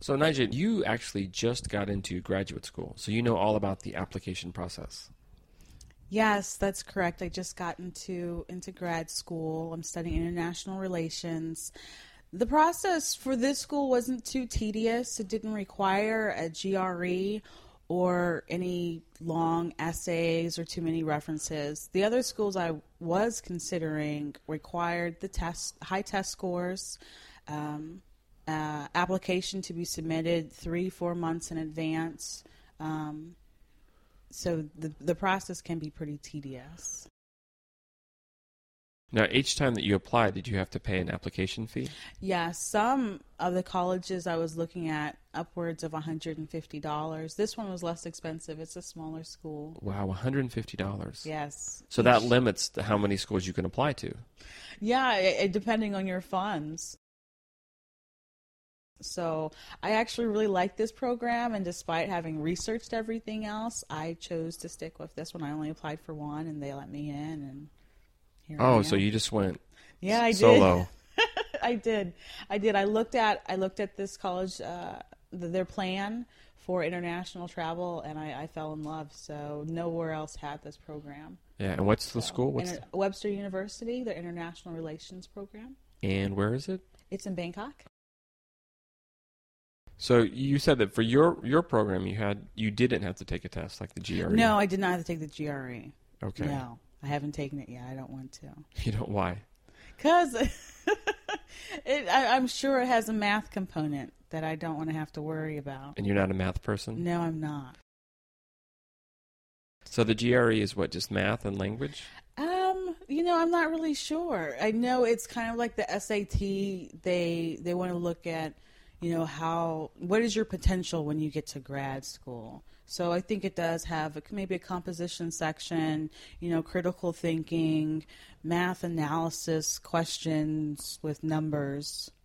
So, Nigel, you actually just got into graduate school, so you know all about the application process. Yes, that's correct. I just got into grad school. I'm studying international relations. The process for this school wasn't too tedious. It didn't require a GRE or any long essays or too many references. The other schools I was considering required the high test scores, application to be submitted 3-4 months in advance. So the process can be pretty tedious. Now, each time that you applied, did you have to pay an application fee? Yeah, some of the colleges I was looking at, upwards of $150. This one was less expensive. It's a smaller school. Wow, $150. Yes. So that limits how many schools you can apply to. Yeah, depending on your funds. So I actually really like this program, and despite having researched everything else, I chose to stick with this one. I only applied for one, and they let me in, and here I am. So you just went I solo. did. I did. I looked at this college, their plan for international travel, and I fell in love. So nowhere else had this program. Yeah, and what's the school? Webster University, their international relations program. And where is it? It's in Bangkok. So you said that for your program you didn't have to take a test like the GRE. No, I did not have to take the GRE. Okay. No, I haven't taken it yet. I don't want to. You don't? Why? Because I'm sure it has a math component that I don't want to have to worry about. And you're not a math person? No, I'm not. So the GRE is what, just math and language? I'm not really sure. I know it's kind of like the SAT. They want to look at, what is your potential when you get to grad school? So I think it does have maybe a composition section, critical thinking, math analysis questions with numbers.